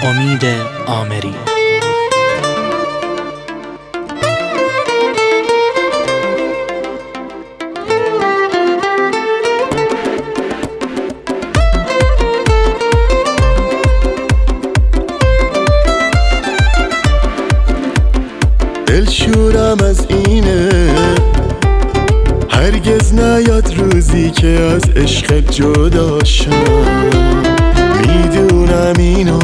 امید آمری. دلشورم از اینه هرگز نیاد روزی که از عشق جدا شم. میدونم اینو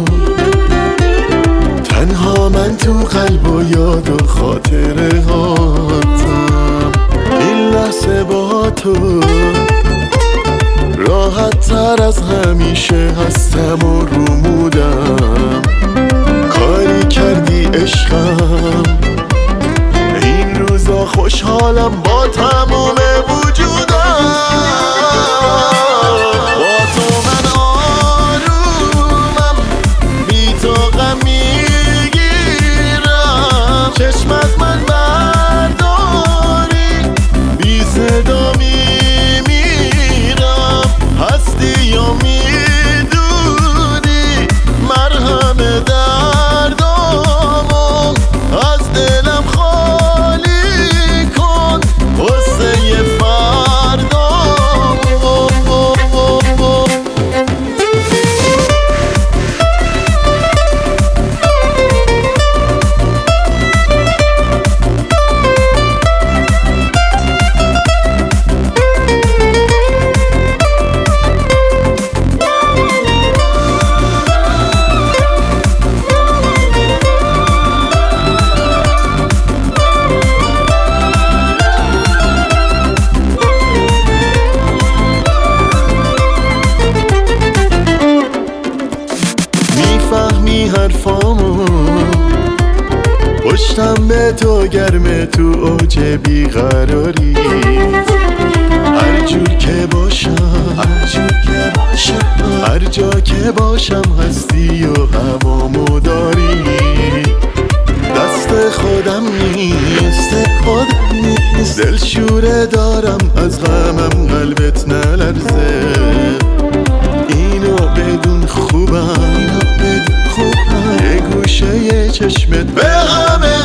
تنها من تو قلب و یاد و خاطره هاتم. این لحظه با تو راحت تر از همیشه هستم و رومودم. کاری کردی عشقم، این روزا خوشحالم با تمام وجودم. با تو من آرومم، بی تو غم میگیرم. چشم از من برداری، بی صدا میمیرم. هستی یا میدونی مرهم دردامو از دلم خالی کن واسه فردامو. میفهمی حرفامو، پشتم به تو گرمه تو اوج بیقراری. هر جور که باشم، هر جا که باشم هستی و هوامو داری. دست خودم نیست، دلشوره دارم از غمم قلبت نلرزه. اینو بدون خوبم، یه گوشه چشمت به همه